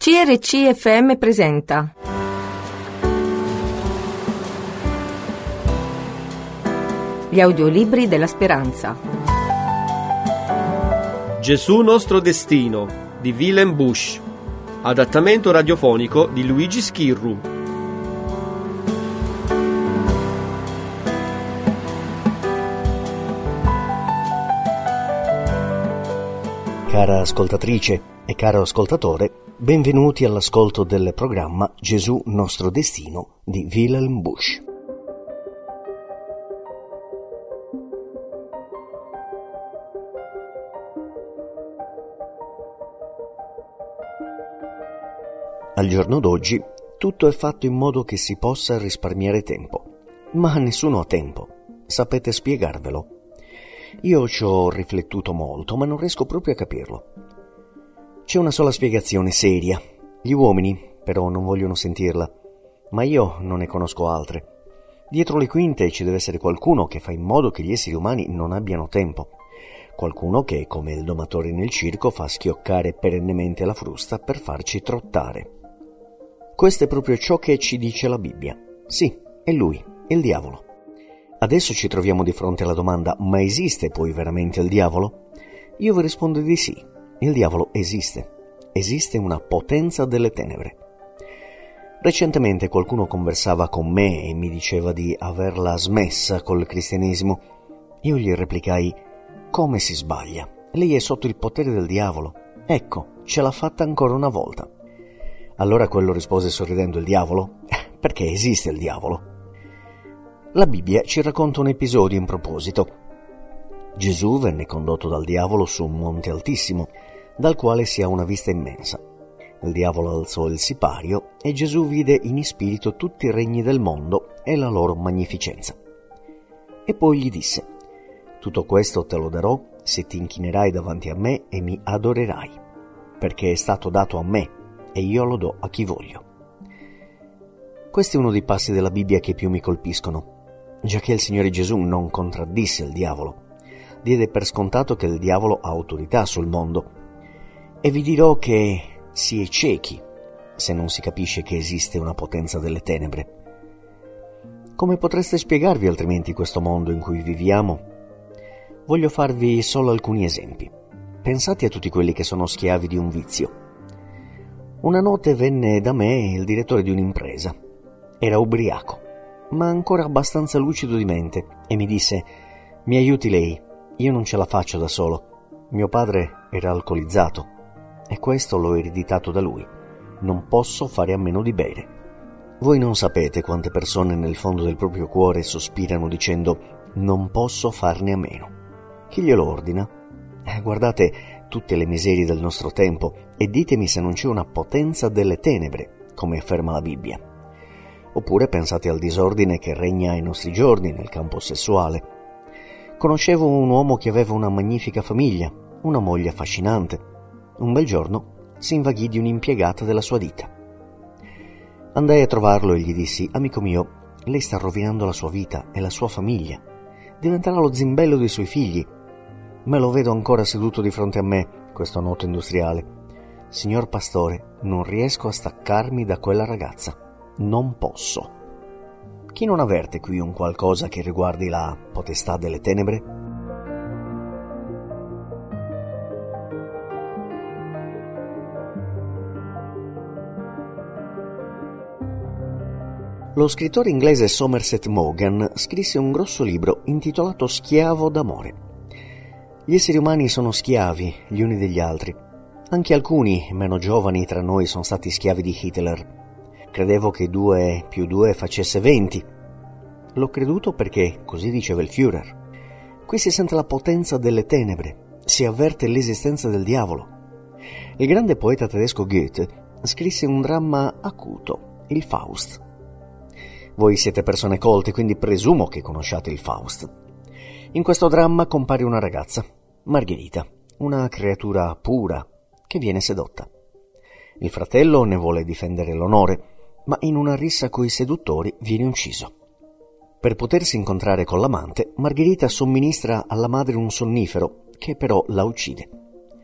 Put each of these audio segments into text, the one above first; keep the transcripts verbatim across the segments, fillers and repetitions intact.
C R C F M presenta Gli audiolibri della speranza. Gesù nostro destino di Willem Busch. Adattamento radiofonico di Luigi Schirru. Cara ascoltatrice e caro ascoltatore, benvenuti all'ascolto del programma Gesù nostro destino di Willem Busch. Al giorno d'oggi tutto è fatto in modo che si possa risparmiare tempo, ma nessuno ha tempo. Sapete spiegarvelo? Io ci ho riflettuto molto, ma non riesco proprio a capirlo. C'è una sola spiegazione seria. Gli uomini, però, non vogliono sentirla, ma io non ne conosco altre. Dietro le quinte ci deve essere qualcuno che fa in modo che gli esseri umani non abbiano tempo. Qualcuno che, come il domatore nel circo, fa schioccare perennemente la frusta per farci trottare. Questo è proprio ciò che ci dice la Bibbia. Sì, è lui, il diavolo. Adesso ci troviamo di fronte alla domanda: ma esiste poi veramente il diavolo? Io vi rispondo di sì. Il diavolo esiste. Esiste una potenza delle tenebre. Recentemente qualcuno conversava con me e mi diceva di averla smessa col cristianesimo. Io gli replicai: come si sbaglia? Lei è sotto il potere del diavolo. Ecco, ce l'ha fatta ancora una volta. Allora quello rispose sorridendo: il diavolo? Perché esiste il diavolo? La Bibbia ci racconta un episodio in proposito. Gesù venne condotto dal diavolo su un monte altissimo, dal quale si ha una vista immensa. Il diavolo alzò il sipario e Gesù vide in spirito tutti i regni del mondo e la loro magnificenza. E poi gli disse: tutto questo te lo darò se ti inchinerai davanti a me e mi adorerai, perché è stato dato a me e io lo do a chi voglio. Questo è uno dei passi della Bibbia che più mi colpiscono, giacché il Signore Gesù non contraddisse il diavolo. Diede per scontato che il diavolo ha autorità sul mondo. E vi dirò che si è ciechi se non si capisce che esiste una potenza delle tenebre. Come potreste spiegarvi altrimenti questo mondo in cui viviamo? Voglio farvi solo alcuni esempi. Pensate a tutti quelli che sono schiavi di un vizio. Una notte venne da me il direttore di un'impresa. Era ubriaco, ma ancora abbastanza lucido di mente, e mi disse: mi aiuti lei, io non ce la faccio da solo. Mio padre era alcolizzato e questo l'ho ereditato da lui. Non posso fare a meno di bere. Voi non sapete quante persone nel fondo del proprio cuore sospirano dicendo: non posso farne a meno. Chi glielo ordina? Eh, guardate tutte le miserie del nostro tempo e ditemi se non c'è una potenza delle tenebre, come afferma la Bibbia. Oppure pensate al disordine che regna ai nostri giorni nel campo sessuale. Conoscevo un uomo che aveva una magnifica famiglia, una moglie affascinante. Un bel giorno si invaghì di un'impiegata della sua ditta. Andai a trovarlo e gli dissi: amico mio, lei sta rovinando la sua vita e la sua famiglia. Diventerà lo zimbello dei suoi figli. Me lo vedo ancora seduto di fronte a me, questo noto industriale. Signor pastore, non riesco a staccarmi da quella ragazza. Non posso. Chi non avverte qui un qualcosa che riguardi la potestà delle tenebre? Lo scrittore inglese Somerset Maugham scrisse un grosso libro intitolato Schiavo d'amore. Gli esseri umani sono schiavi gli uni degli altri. Anche alcuni, meno giovani tra noi, sono stati schiavi di Hitler. Credevo che due più due facesse venti. L'ho creduto perché così diceva il Führer. Qui si sente la potenza delle tenebre, si avverte l'esistenza del diavolo. Il grande poeta tedesco Goethe scrisse un dramma acuto, il Faust. Voi siete persone colte, quindi presumo che conosciate il Faust. In questo dramma compare una ragazza, Margherita, una creatura pura che viene sedotta. Il fratello ne vuole difendere l'onore, ma in una rissa coi seduttori viene ucciso. Per potersi incontrare con l'amante, Margherita somministra alla madre un sonnifero che però la uccide.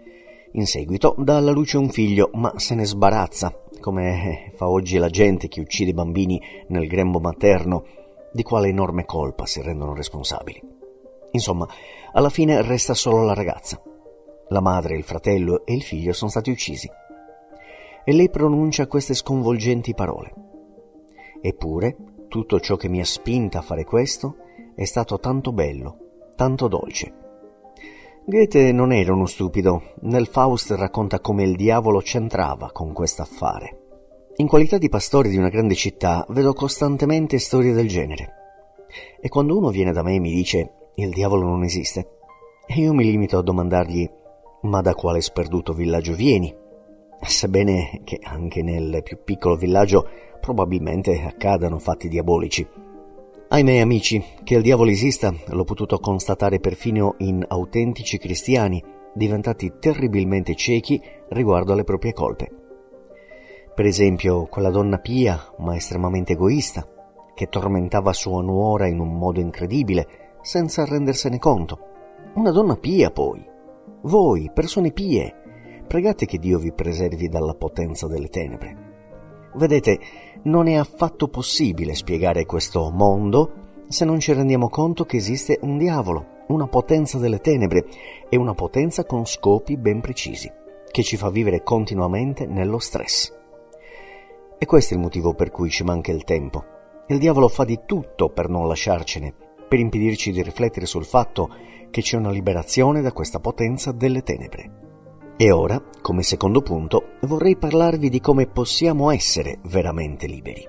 In seguito dà alla luce un figlio, ma se ne sbarazza, come fa oggi la gente che uccide i bambini nel grembo materno, di quale enorme colpa si rendono responsabili. Insomma, alla fine resta solo la ragazza. La madre, il fratello e il figlio sono stati uccisi. E lei pronuncia queste sconvolgenti parole. Eppure, tutto ciò che mi ha spinta a fare questo è stato tanto bello, tanto dolce. Goethe non era uno stupido. Nel Faust racconta come il diavolo c'entrava con quest'affare. In qualità di pastore di una grande città vedo costantemente storie del genere. E quando uno viene da me e mi dice «il diavolo non esiste», e io mi limito a domandargli «ma da quale sperduto villaggio vieni?» Sebbene che anche nel più piccolo villaggio probabilmente accadano fatti diabolici. Ahimè, amici, che il diavolo esista l'ho potuto constatare perfino in autentici cristiani, diventati terribilmente ciechi riguardo alle proprie colpe. Per esempio, quella donna pia, ma estremamente egoista, che tormentava sua nuora in un modo incredibile, senza rendersene conto. Una donna pia, poi. Voi, persone pie, pregate che Dio vi preservi dalla potenza delle tenebre. Vedete, non è affatto possibile spiegare questo mondo se non ci rendiamo conto che esiste un diavolo, una potenza delle tenebre e una potenza con scopi ben precisi, che ci fa vivere continuamente nello stress. E questo è il motivo per cui ci manca il tempo. Il diavolo fa di tutto per non lasciarcene, per impedirci di riflettere sul fatto che c'è una liberazione da questa potenza delle tenebre. E ora, come secondo punto, vorrei parlarvi di come possiamo essere veramente liberi.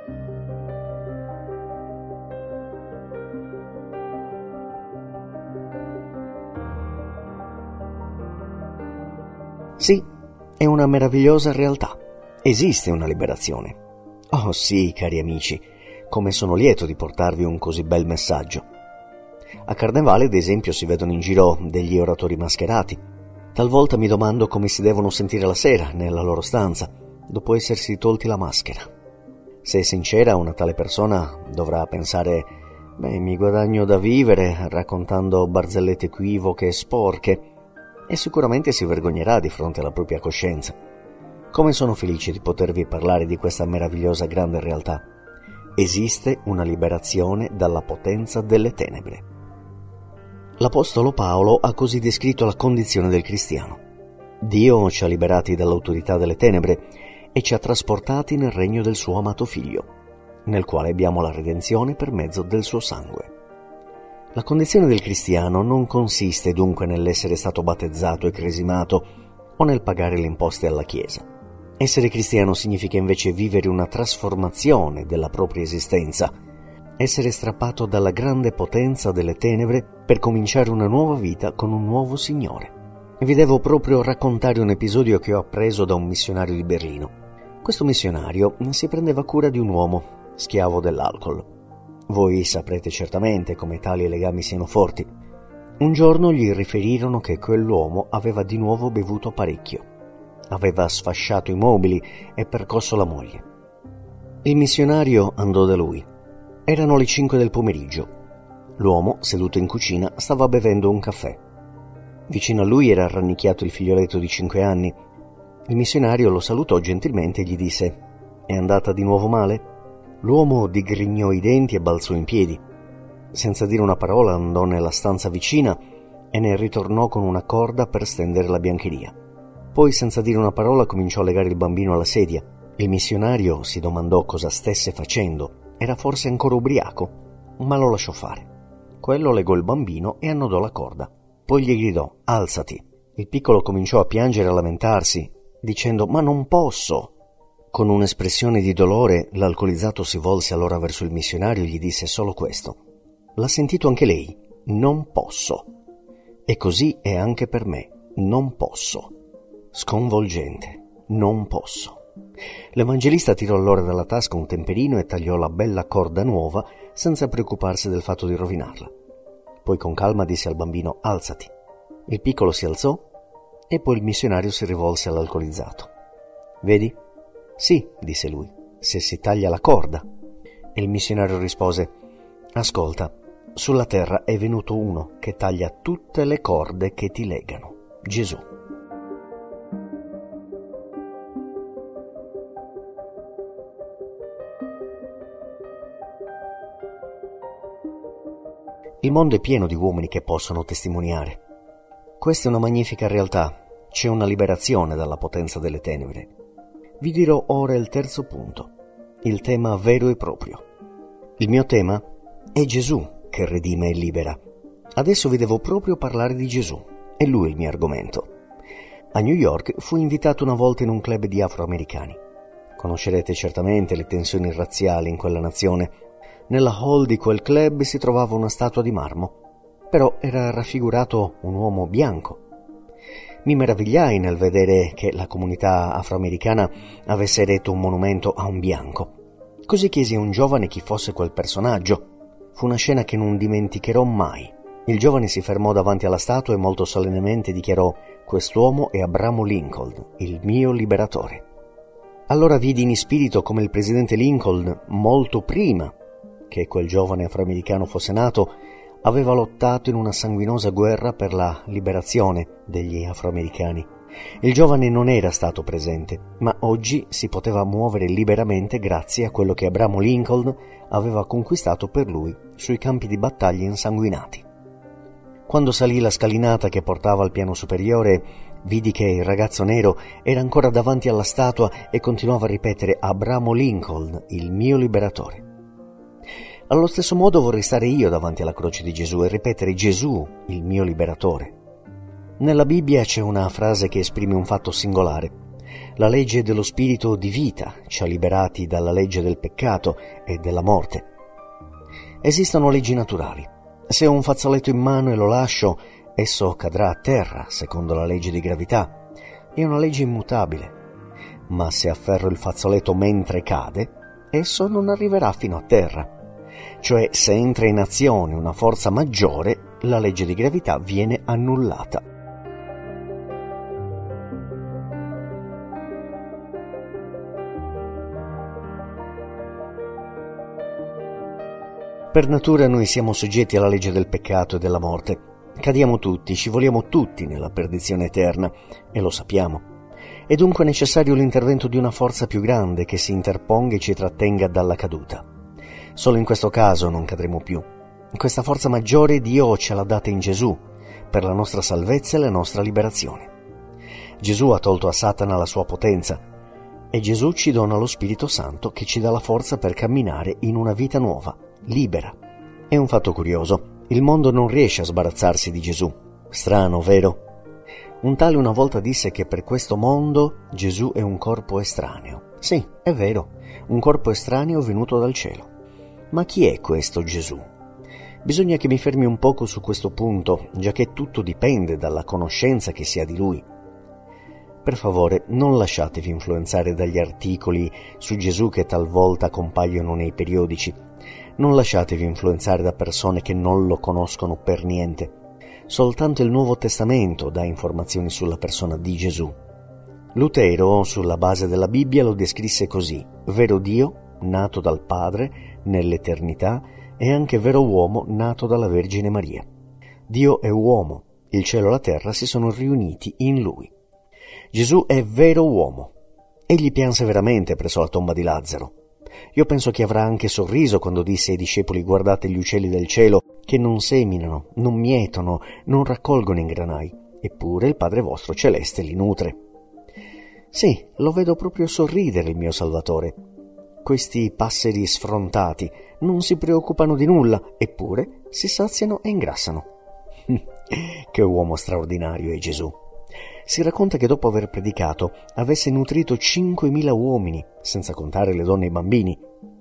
Sì, è una meravigliosa realtà. Esiste una liberazione. Oh sì, cari amici, come sono lieto di portarvi un così bel messaggio. A Carnevale, ad esempio, si vedono in giro degli oratori mascherati. Talvolta mi domando come si devono sentire la sera nella loro stanza, dopo essersi tolti la maschera. Se è sincera, una tale persona dovrà pensare «Beh, mi guadagno da vivere raccontando barzellette equivoche e sporche», e sicuramente si vergognerà di fronte alla propria coscienza. Come sono felice di potervi parlare di questa meravigliosa grande realtà. Esiste una liberazione dalla potenza delle tenebre. L'Apostolo Paolo ha così descritto la condizione del cristiano. Dio ci ha liberati dall'autorità delle tenebre e ci ha trasportati nel regno del suo amato Figlio, nel quale abbiamo la redenzione per mezzo del suo sangue. La condizione del cristiano non consiste dunque nell'essere stato battezzato e cresimato o nel pagare le imposte alla Chiesa. Essere cristiano significa invece vivere una trasformazione della propria esistenza, essere strappato dalla grande potenza delle tenebre per cominciare una nuova vita con un nuovo Signore. Vi devo proprio raccontare un episodio che ho appreso da un missionario di Berlino. Questo missionario si prendeva cura di un uomo, schiavo dell'alcol. Voi saprete certamente come tali legami siano forti. Un giorno gli riferirono che quell'uomo aveva di nuovo bevuto parecchio. Aveva sfasciato i mobili e percosso la moglie. Il missionario andò da lui. Erano le cinque del pomeriggio. L'uomo, seduto in cucina, stava bevendo un caffè. Vicino a lui era rannicchiato il figlioletto di cinque anni. Il missionario lo salutò gentilmente e gli disse: «È andata di nuovo male?» L'uomo digrignò i denti e balzò in piedi. Senza dire una parola andò nella stanza vicina e ne ritornò con una corda per stendere la biancheria. Poi, senza dire una parola, cominciò a legare il bambino alla sedia. Il missionario si domandò cosa stesse facendo. Era forse ancora ubriaco, ma lo lasciò fare. Quello legò il bambino e annodò la corda. Poi gli gridò: «Alzati!» Il piccolo cominciò a piangere e a lamentarsi, dicendo: «Ma non posso!» Con un'espressione di dolore, l'alcolizzato si volse allora verso il missionario e gli disse solo questo: «L'ha sentito anche lei? Non posso!» E così è anche per me. Non posso. Sconvolgente. Non posso. L'evangelista tirò allora dalla tasca un temperino e tagliò la bella corda nuova senza preoccuparsi del fatto di rovinarla. Poi con calma disse al bambino: «Alzati». Il piccolo si alzò e poi il missionario si rivolse all'alcolizzato. «Vedi?» «Sì», disse lui, «se si taglia la corda». E il missionario rispose: «Ascolta, sulla terra è venuto uno che taglia tutte le corde che ti legano, Gesù». Il mondo è pieno di uomini che possono testimoniare. Questa è una magnifica realtà, c'è una liberazione dalla potenza delle tenebre. Vi dirò ora il terzo punto, il tema vero e proprio. Il mio tema è Gesù che redime e libera. Adesso vi devo proprio parlare di Gesù, è lui il mio argomento. A New York fui invitato una volta in un club di afroamericani. Conoscerete certamente le tensioni razziali in quella nazione. Nella hall di quel club si trovava una statua di marmo, però era raffigurato un uomo bianco. Mi meravigliai nel vedere che la comunità afroamericana avesse eretto un monumento a un bianco. Così chiesi a un giovane chi fosse quel personaggio. Fu una scena che non dimenticherò mai. Il giovane si fermò davanti alla statua e molto solennemente dichiarò: «Quest'uomo è Abramo Lincoln, il mio liberatore». Allora vidi in spirito come il presidente Lincoln, molto prima che quel giovane afroamericano fosse nato, aveva lottato in una sanguinosa guerra per la liberazione degli afroamericani. Il giovane non era stato presente, ma oggi si poteva muovere liberamente grazie a quello che Abramo Lincoln aveva conquistato per lui sui campi di battaglia insanguinati. Quando salì la scalinata che portava al piano superiore, vidi che il ragazzo nero era ancora davanti alla statua e continuava a ripetere: «Abramo Lincoln, il mio liberatore». Allo stesso modo vorrei stare io davanti alla croce di Gesù e ripetere: «Gesù, il mio liberatore». Nella Bibbia c'è una frase che esprime un fatto singolare. La legge dello spirito di vita ci ha liberati dalla legge del peccato e della morte. Esistono leggi naturali. Se ho un fazzoletto in mano e lo lascio, esso cadrà a terra, secondo la legge di gravità. È una legge immutabile. Ma se afferro il fazzoletto mentre cade, esso non arriverà fino a terra. Cioè, se entra in azione una forza maggiore, la legge di gravità viene annullata. Per natura noi siamo soggetti alla legge del peccato e della morte. Cadiamo tutti, scivoliamo tutti nella perdizione eterna, e lo sappiamo. È dunque necessario l'intervento di una forza più grande che si interponga e ci trattenga dalla caduta. Solo in questo caso non cadremo più. Questa forza maggiore Dio ce l'ha data in Gesù, per la nostra salvezza e la nostra liberazione. Gesù ha tolto a Satana la sua potenza, e Gesù ci dona lo Spirito Santo che ci dà la forza per camminare in una vita nuova, libera. È un fatto curioso, il mondo non riesce a sbarazzarsi di Gesù. Strano, vero? Un tale una volta disse che per questo mondo Gesù è un corpo estraneo. Sì, è vero, un corpo estraneo venuto dal cielo. Ma chi è questo Gesù? Bisogna che mi fermi un poco su questo punto, giacché tutto dipende dalla conoscenza che si ha di Lui. Per favore, non lasciatevi influenzare dagli articoli su Gesù che talvolta compaiono nei periodici. Non lasciatevi influenzare da persone che non lo conoscono per niente. Soltanto il Nuovo Testamento dà informazioni sulla persona di Gesù. Lutero, sulla base della Bibbia, lo descrisse così: vero Dio, nato dal Padre, nell'eternità, e anche vero uomo, nato dalla Vergine Maria. Dio è uomo, il cielo e la terra si sono riuniti in Lui. Gesù è vero uomo. Egli pianse veramente presso la tomba di Lazzaro. Io penso che avrà anche sorriso quando disse ai discepoli: guardate gli uccelli del cielo, che non seminano, non mietono, non raccolgono in granai, eppure il Padre vostro celeste li nutre. Sì, lo vedo proprio sorridere il mio Salvatore. Questi passeri sfrontati non si preoccupano di nulla, eppure si saziano e ingrassano. Che uomo straordinario è Gesù! Si racconta che dopo aver predicato avesse nutrito cinquemila uomini, senza contare le donne e i bambini.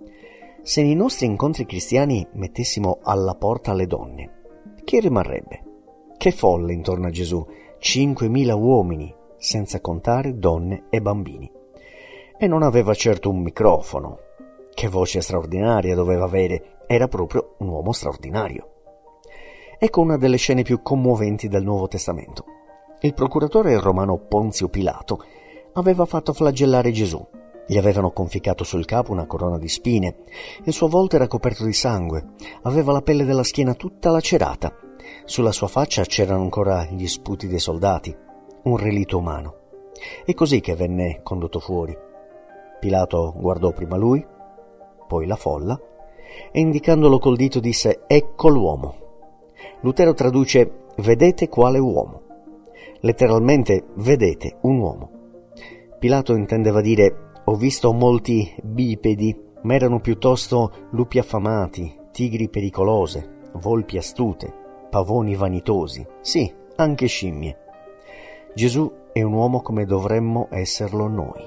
Se nei nostri incontri cristiani mettessimo alla porta le donne, chi rimarrebbe? Che folle intorno a Gesù, cinquemila uomini, senza contare donne e bambini. E non aveva certo un microfono. Che voce straordinaria doveva avere, era proprio un uomo straordinario. Ecco una delle scene più commoventi del Nuovo Testamento. Il procuratore romano Ponzio Pilato aveva fatto flagellare Gesù. Gli avevano conficcato sul capo una corona di spine. Il suo volto era coperto di sangue. Aveva la pelle della schiena tutta lacerata. Sulla sua faccia c'erano ancora gli sputi dei soldati. Un relitto umano. È così che venne condotto fuori. Pilato guardò prima lui, poi la folla, e indicandolo col dito disse: «Ecco l'uomo». Lutero traduce «vedete quale uomo». Letteralmente «vedete un uomo». Pilato intendeva dire «ho visto molti bipedi, ma erano piuttosto lupi affamati, tigri pericolose, volpi astute, pavoni vanitosi, sì, anche scimmie». Gesù è un uomo come dovremmo esserlo noi.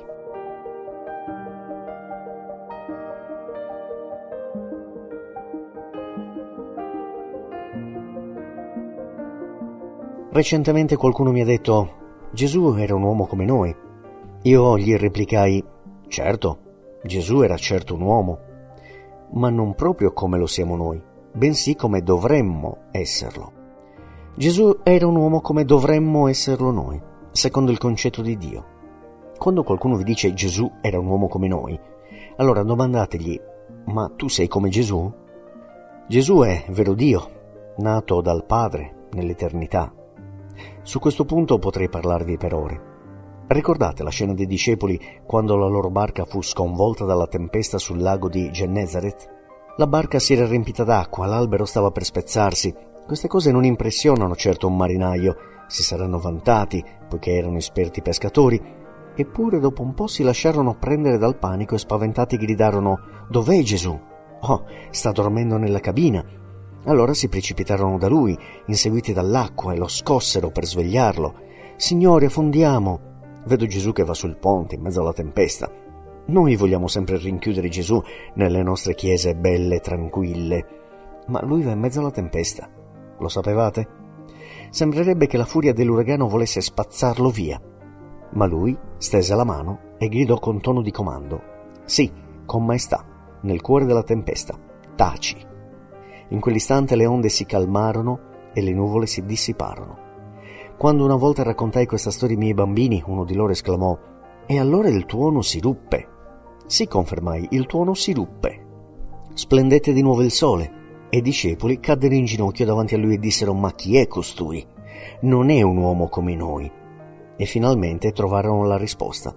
Recentemente qualcuno mi ha detto «Gesù era un uomo come noi». Io gli replicai «Certo, Gesù era certo un uomo, ma non proprio come lo siamo noi, bensì come dovremmo esserlo». Gesù era un uomo come dovremmo esserlo noi, secondo il concetto di Dio. Quando qualcuno vi dice Gesù era un uomo come noi, allora domandategli «Ma tu sei come Gesù?» Gesù è vero Dio, nato dal Padre nell'eternità. Su questo punto potrei parlarvi per ore. Ricordate la scena dei discepoli quando la loro barca fu sconvolta dalla tempesta sul lago di Gennesaret? La barca si era riempita d'acqua, l'albero stava per spezzarsi. Queste cose non impressionano certo un marinaio, si saranno vantati, poiché erano esperti pescatori, eppure dopo un po' si lasciarono prendere dal panico e spaventati gridarono «Dov'è Gesù? Oh, sta dormendo nella cabina!» Allora si precipitarono da lui, inseguiti dall'acqua, e lo scossero per svegliarlo. «Signore, affondiamo!» Vedo Gesù che va sul ponte in mezzo alla tempesta. Noi vogliamo sempre rinchiudere Gesù nelle nostre chiese belle, tranquille, ma lui va in mezzo alla tempesta. Lo sapevate? Sembrerebbe che la furia dell'uragano volesse spazzarlo via, ma lui stese la mano e gridò con tono di comando: «Sì, con maestà, nel cuore della tempesta, taci!» In quell'istante le onde si calmarono e le nuvole si dissiparono. Quando una volta raccontai questa storia ai miei bambini, uno di loro esclamò: «E allora il tuono si ruppe?» «Sì», confermai, «il tuono si ruppe». Splendette di nuovo il sole e i discepoli caddero in ginocchio davanti a lui e dissero: «Ma chi è costui? Non è un uomo come noi». E finalmente trovarono la risposta.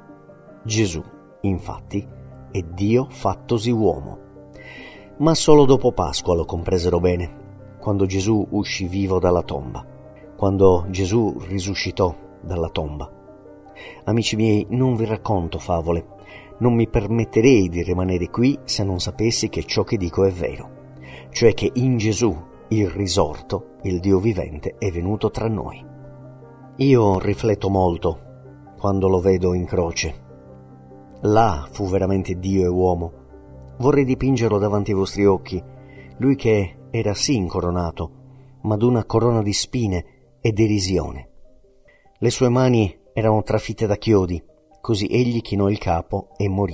Gesù, infatti, è Dio fattosi uomo. Ma solo dopo Pasqua lo compresero bene, quando Gesù uscì vivo dalla tomba, quando Gesù risuscitò dalla tomba. Amici miei, non vi racconto favole, non mi permetterei di rimanere qui se non sapessi che ciò che dico è vero, cioè che in Gesù, il risorto, il Dio vivente, è venuto tra noi. Io rifletto molto quando lo vedo in croce. Là fu veramente Dio e uomo. Vorrei dipingerlo davanti ai vostri occhi, lui che era sì incoronato, ma d'una corona di spine e derisione. Le sue mani erano trafitte da chiodi, così egli chinò il capo e morì.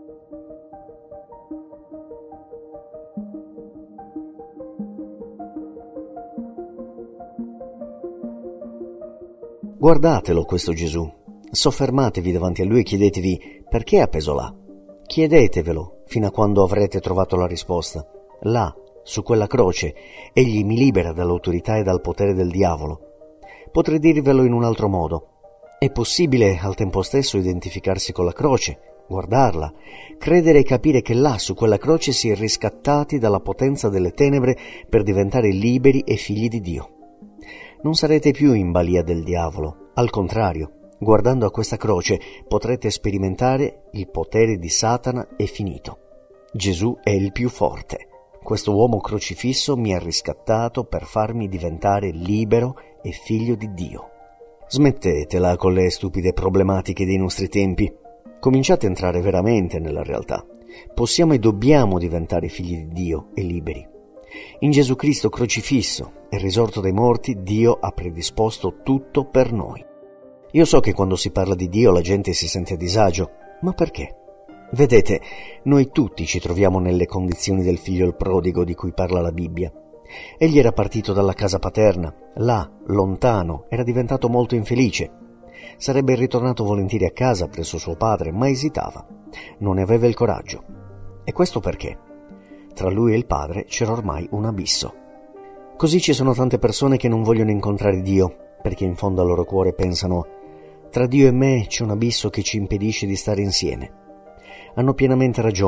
Guardatelo questo Gesù, soffermatevi davanti a lui e chiedetevi perché è appeso là. Chiedetevelo fino a quando avrete trovato la risposta. Là, su quella croce, egli mi libera dall'autorità e dal potere del diavolo. Potrei dirvelo in un altro modo. È possibile al tempo stesso identificarsi con la croce, guardarla, credere e capire che là, su quella croce, si è riscattati dalla potenza delle tenebre per diventare liberi e figli di Dio. Non sarete più in balia del diavolo, al contrario. Guardando a questa croce potrete sperimentare il potere di Satana è finito. Gesù è il più forte. Questo uomo crocifisso mi ha riscattato per farmi diventare libero e figlio di Dio. Smettetela con le stupide problematiche dei nostri tempi. Cominciate a entrare veramente nella realtà. Possiamo e dobbiamo diventare figli di Dio e liberi. In Gesù Cristo crocifisso e risorto dai morti, Dio ha predisposto tutto per noi. Io so che quando si parla di Dio la gente si sente a disagio, ma perché? Vedete, noi tutti ci troviamo nelle condizioni del figlio il prodigo di cui parla la Bibbia. Egli era partito dalla casa paterna, là, lontano, era diventato molto infelice. Sarebbe ritornato volentieri a casa presso suo padre, ma esitava. Non ne aveva il coraggio. E questo perché? Tra lui e il padre c'era ormai un abisso. Così ci sono tante persone che non vogliono incontrare Dio, perché in fondo al loro cuore pensano: tra Dio e me c'è un abisso che ci impedisce di stare insieme. Hanno pienamente ragione,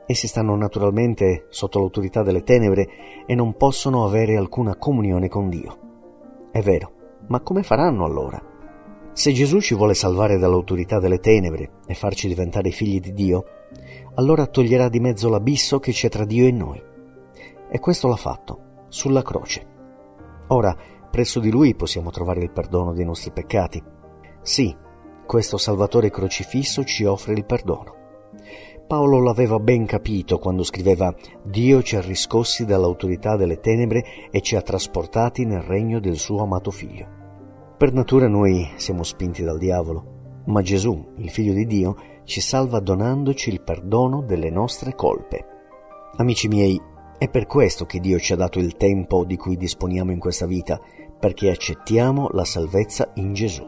Essi stanno naturalmente sotto l'autorità delle tenebre e non possono avere alcuna comunione con Dio. È vero, ma come faranno allora? Se Gesù ci vuole salvare dall'autorità delle tenebre e farci diventare figli di Dio, allora toglierà di mezzo l'abisso che c'è tra Dio e noi. E questo l'ha fatto, sulla croce. Ora, presso di Lui possiamo trovare il perdono dei nostri peccati. Sì, questo Salvatore crocifisso ci offre il perdono. Paolo l'aveva ben capito quando scriveva: «Dio ci ha riscossi dall'autorità delle tenebre e ci ha trasportati nel regno del suo amato Figlio». Per natura noi siamo spinti dal diavolo, ma Gesù, il Figlio di Dio, ci salva donandoci il perdono delle nostre colpe. Amici miei, è per questo che Dio ci ha dato il tempo di cui disponiamo in questa vita, perché accettiamo la salvezza in Gesù.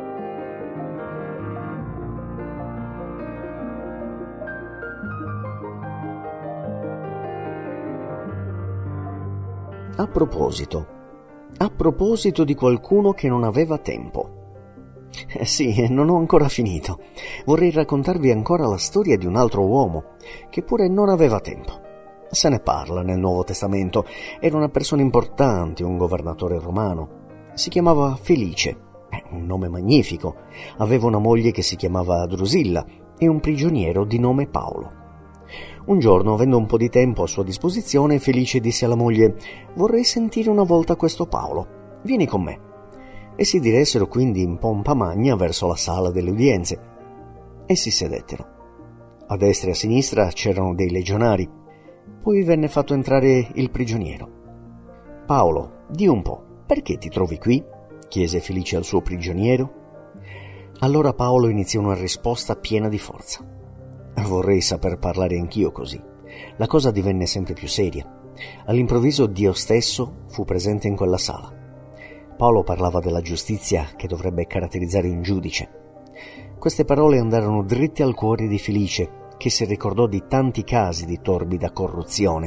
A proposito, a proposito di qualcuno che non aveva tempo. Eh sì, non ho ancora finito. Vorrei raccontarvi ancora la storia di un altro uomo, che pure non aveva tempo. Se ne parla nel Nuovo Testamento. Era una persona importante, un governatore romano. Si chiamava Felice, eh, un nome magnifico. Aveva una moglie che si chiamava Drusilla e un prigioniero di nome Paolo. Un giorno, avendo un po' di tempo a sua disposizione, Felice disse alla moglie: «Vorrei sentire una volta questo Paolo. Vieni con me». E si diressero quindi in pompa magna verso la sala delle udienze. E si sedettero. A destra e a sinistra c'erano dei legionari. Poi venne fatto entrare il prigioniero. «Paolo, di un po', perché ti trovi qui?» chiese Felice al suo prigioniero. Allora Paolo iniziò una risposta piena di forza. «Vorrei saper parlare anch'io così». La cosa divenne sempre più seria. All'improvviso Dio stesso fu presente in quella sala. Paolo parlava della giustizia che dovrebbe caratterizzare un giudice. Queste parole andarono dritte al cuore di Felice, che si ricordò di tanti casi di torbida corruzione.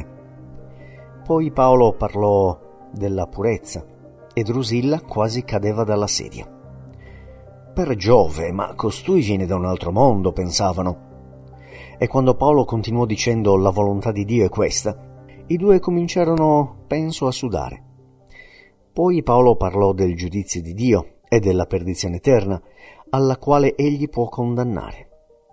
Poi Paolo parlò della purezza e Drusilla quasi cadeva dalla sedia. «Per Giove, ma costui viene da un altro mondo», pensavano. E quando Paolo continuò dicendo «la volontà di Dio è questa», i due cominciarono, penso, a sudare. Poi Paolo parlò del giudizio di Dio e della perdizione eterna, alla quale egli può condannare.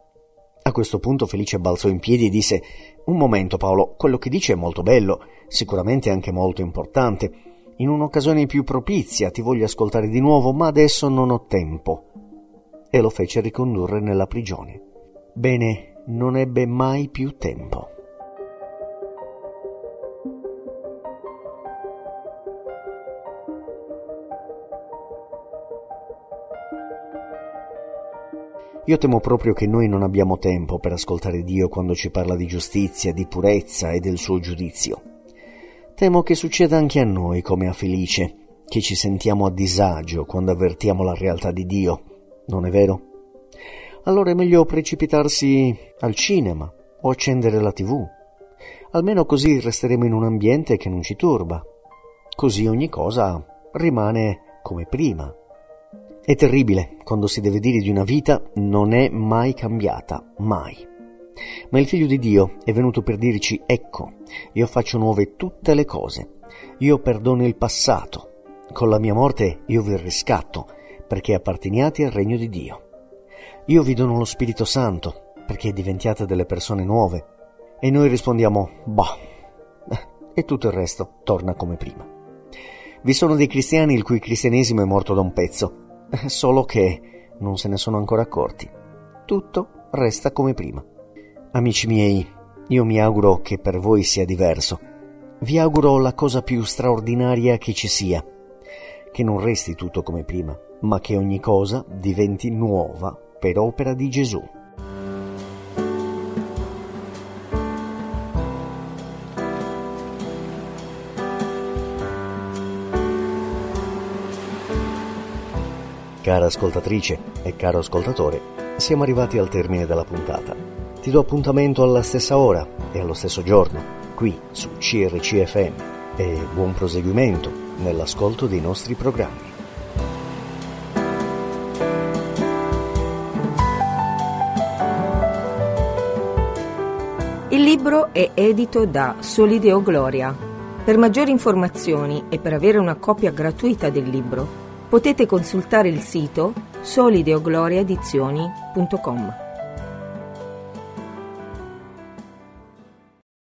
A questo punto Felice balzò in piedi e disse: «Un momento, Paolo, quello che dici è molto bello, sicuramente anche molto importante. In un'occasione più propizia ti voglio ascoltare di nuovo, ma adesso non ho tempo». E lo fece ricondurre nella prigione. Bene, non ebbe mai più tempo. Io temo proprio che noi non abbiamo tempo per ascoltare Dio quando ci parla di giustizia, di purezza e del suo giudizio. Temo che succeda anche a noi come a Felice, che ci sentiamo a disagio quando avvertiamo la realtà di Dio, non è vero? Allora è meglio precipitarsi al cinema o accendere la tivù. Almeno così resteremo in un ambiente che non ci turba. Così ogni cosa rimane come prima. È terribile quando si deve dire di una vita non è mai cambiata, mai. Ma il Figlio di Dio è venuto per dirci: ecco, io faccio nuove tutte le cose, io perdono il passato, con la mia morte io vi riscatto, perché apparteniate al regno di Dio. Io vi dono lo Spirito Santo, perché diventiate delle persone nuove. E noi rispondiamo: bah, e tutto il resto torna come prima. Vi sono dei cristiani il cui cristianesimo è morto da un pezzo, solo che non se ne sono ancora accorti. Tutto resta come prima. Amici miei, io mi auguro che per voi sia diverso. Vi auguro la cosa più straordinaria che ci sia, che non resti tutto come prima, ma che ogni cosa diventi nuova per opera di Gesù. Cara ascoltatrice e caro ascoltatore, siamo arrivati al termine della puntata. Ti do appuntamento alla stessa ora e allo stesso giorno, qui su C R C F M, e buon proseguimento nell'ascolto dei nostri programmi. Il libro è edito da Solideo Gloria. Per maggiori informazioni e per avere una copia gratuita del libro, potete consultare il sito solideogloria edizioni punto com.